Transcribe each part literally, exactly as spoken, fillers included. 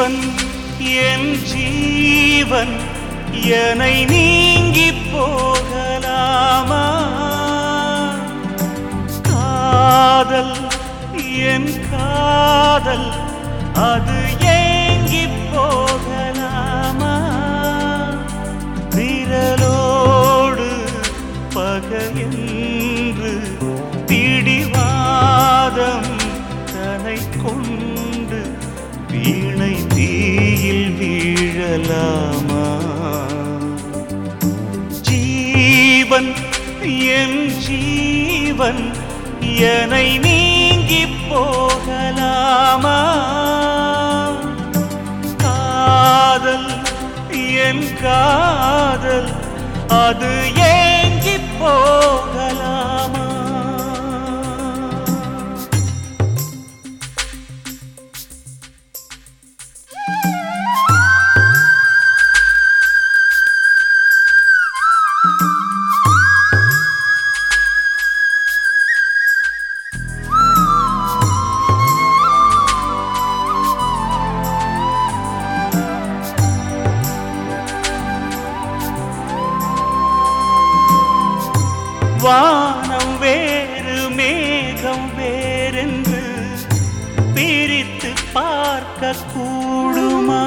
ஜீவன் என் ஜீவன் என்னை நீங்கி போகலாமா? காதல் என் காதல் அது ஏங்கி போகலாமா? விரலோடு பகையென்று பிடிவாதம் தனை கொண்டு வீணை தீயில் வீழலாமா? ஜீவன் என் ஜீவன் என்னை நீங்கி போகலாமா? காதல் என் காதல் அது ஏங்கி போகலாமா? வானம் வேறு மேகம் வேறென்று பிரித்து பார்க்க கூடுமா?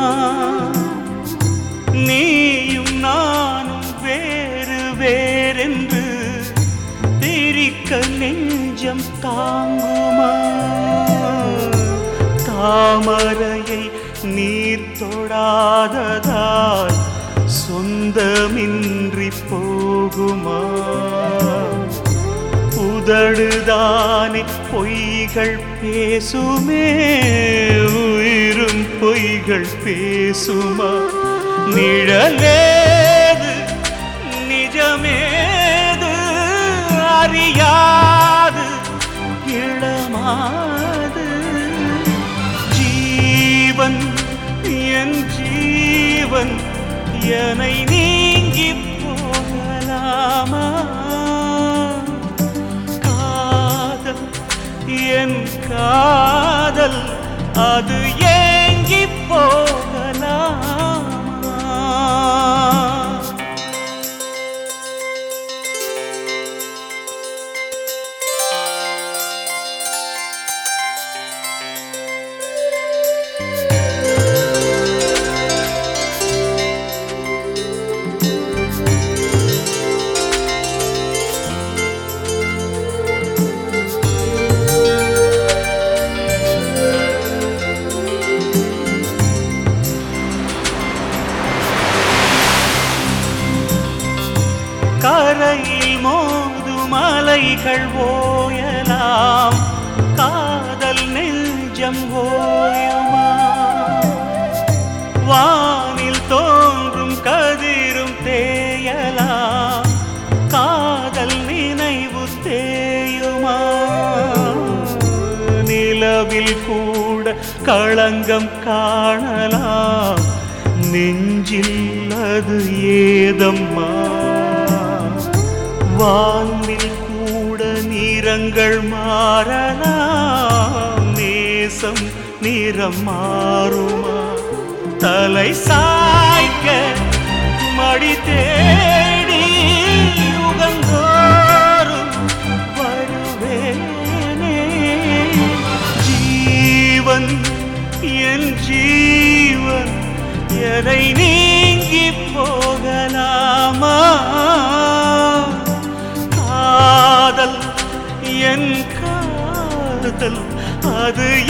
நீயும் நானும் வேறு வேறென்று பிரிக்க நெஞ்சம் தாங்குமா? தாமரையை நீர் தொடாததால் சொந்தமின்றி போகுமா? உதடுதானே பொய்கள் பேசுமே, உயிரும் பொய்கள் பேசுமா? நிழலேது நிஜமேது அறியாது இளமாது. ஜீவன் என் ஜீவன் என்னை நீங்கி போகலாமா? காதல் என் காதல் அது ஏங்கி போகலாமா? கரையில் மோதும் அலைகள் ஓயலாம், காதல் நெஞ்சம் ஓயுமா? வானில் தோன்றும் கதிரும் தேயலாம், காதல் நினைவு தேயுமா? நிலவில் கூட களங்கம் காணலாம், நெஞ்சில் அது ஏதம்மா? வானில் கூட நிறங்கள் மாறலாம், நேசம் நிறம் மாறுமா? தலை சாய்க்க மடி தேடி யுகந்தோறும் வருவேனே. ஜீவன் என் ஜீவன் என்னை நீங்கி போகலாமா? காதல் என் காதல் அது